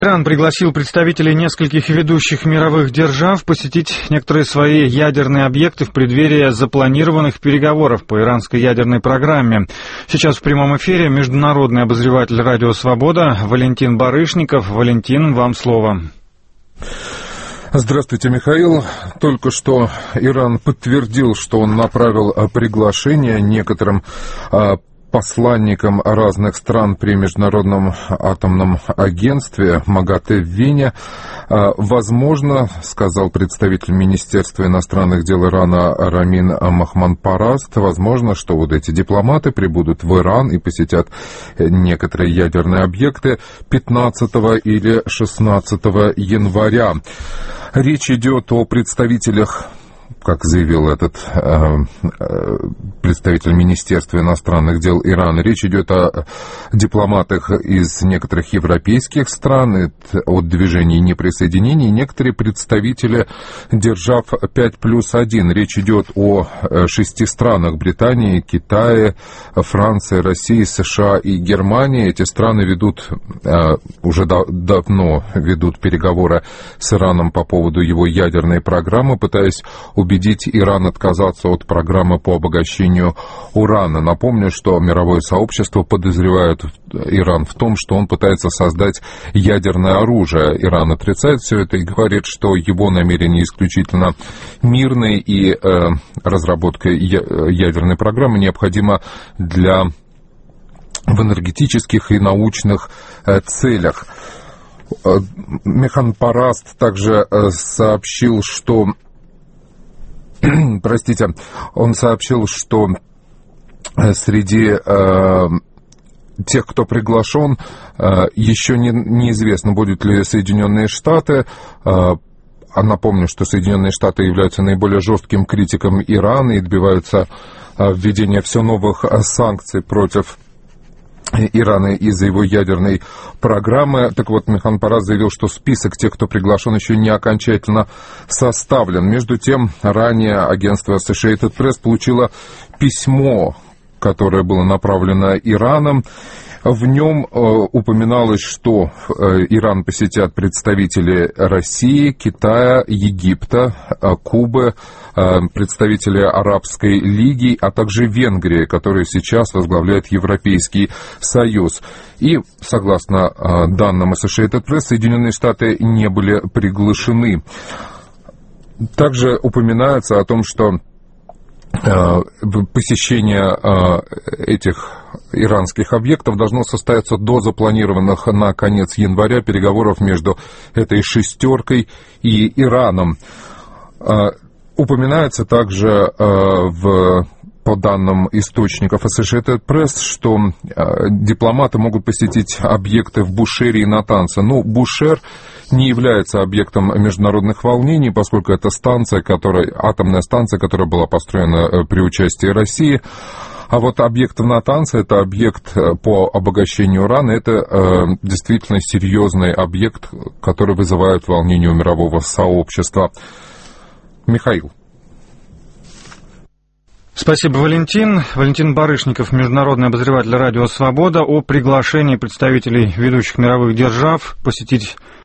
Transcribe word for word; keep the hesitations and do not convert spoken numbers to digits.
Иран пригласил представителей нескольких ведущих мировых держав посетить некоторые свои ядерные объекты в преддверии запланированных переговоров по иранской ядерной программе. Сейчас в прямом эфире международный обозреватель «Радио Свобода» Валентин Барышников. Валентин, вам слово. Здравствуйте, Михаил. Только что Иран подтвердил, что он направил приглашение некоторым посланникам разных стран при Международном атомном агентстве МАГАТЭ в Вене. Возможно, сказал представитель Министерства иностранных дел Ирана Рамин Махманпараст, возможно, что вот эти дипломаты прибудут в Иран и посетят некоторые ядерные объекты пятнадцатого или шестнадцатого января. Речь идет о представителях, как заявил этот э, э, представитель Министерства иностранных дел Ирана, речь идет о дипломатах из некоторых европейских стран, от движения неприсоединения, некоторые представители держав пять плюс один. Речь идет о шести странах: Британии, Китае, Франции, России, США и Германии. Эти страны ведут, э, уже да, давно ведут переговоры с Ираном по поводу его ядерной программы, пытаясь убедить Иран отказаться от программы по обогащению урана. Напомню, что мировое сообщество подозревает Иран в том, что он пытается создать ядерное оружие. Иран отрицает все это и говорит, что его намерения исключительно мирные, и э, разработка ядерной программы необходима для в энергетических и научных э, целях. Махманпараст также э, сообщил, что Простите, он сообщил, что среди э, тех, кто приглашен, э, еще не, неизвестно, будут ли Соединенные Штаты. Э, а напомню, что Соединенные Штаты являются наиболее жестким критиком Ирана и добиваются э, введения все новых э, санкций против Ирана из-за его ядерной программы. Так вот, Махманпараст заявил, что список тех, кто приглашен, еще не окончательно составлен. Между тем, ранее агентство Associated Press получило письмо, которое было направлено Ираном. В нем э, упоминалось, что э, Иран посетят представители России, Китая, Египта, э, Кубы, э, представители Арабской лиги, а также Венгрии, которая сейчас возглавляет Европейский Союз. И, согласно э, данным Associated Press, Соединенные Штаты не были приглашены. Также упоминается о том, что посещение этих иранских объектов должно состояться до запланированных на конец января переговоров между этой шестеркой и Ираном. Упоминается также в по данным источников Associated Press, что э, дипломаты могут посетить объекты в Бушере и Натанце. Но Бушер не является объектом международных волнений, поскольку это станция, которая, атомная станция, которая была построена э, при участии России. А вот объект в Натанце, это объект по обогащению урана, это э, действительно серьезный объект, который вызывает волнение у мирового сообщества. Михаил. Спасибо, Валентин. Валентин Барышников, международный обозреватель «Радио Свобода», о приглашении представителей ведущих мировых держав посетить